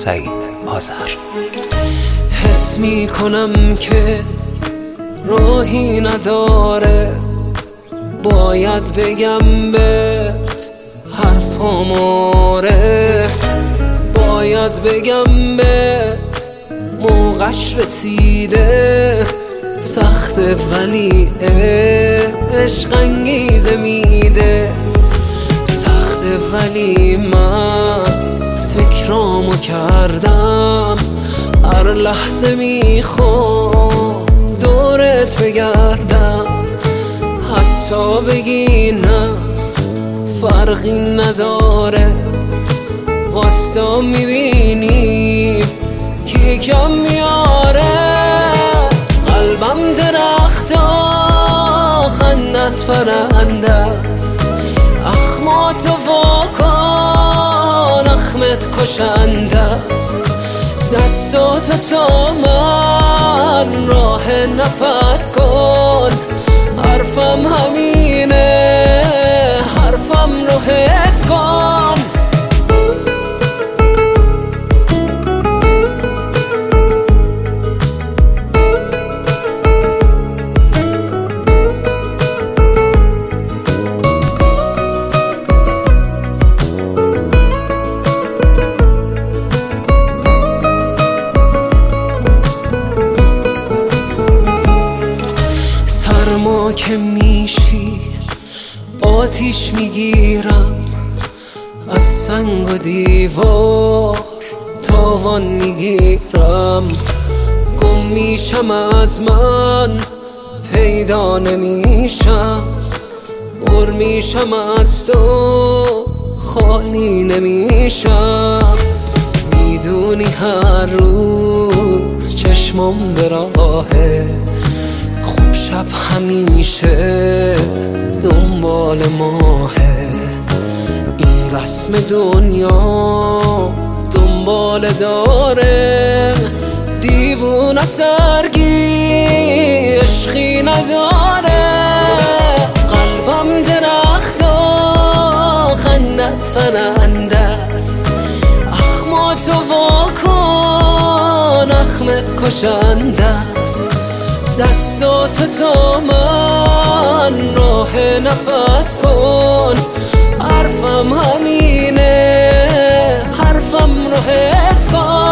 سعید آذر. حس می کنم که راهی نداره، باید بگم بهت حرفاماره، باید بگم بهت موقعش رسیده. سخته ولی عشق انگیزه میده، سخته ولی من فکرامو کردم. هر لحظه میخوام دورت بگردم، حتی بگی نه فرقی نداره. واستا میبینی که کم میاره، قلبم درختا خندت فرنده است. اخماتو واکن اخمت کشنده است. دستاتو تا من راه نفس کن. حرفم همینه، حرفم رو حس کن. ما که میشی آتیش میگیرم، از سنگ و دیوار تاوان میگیرم. گم میشم از من پیدا نمیشم، پر میشم از تو خالی نمیشم. میدونی هر روز چشمم به راهه، شب همیشه دنبال ماهه. این رسم دنیا دنبال داره، دیوونه سرگی عشقی نداره. قلبم درختا خندت فرنده است. اخماتو واکن اخمت کشنده است. دستاتو تا من راه نفس کن. حرفم همینه، حرفم رو حس کن.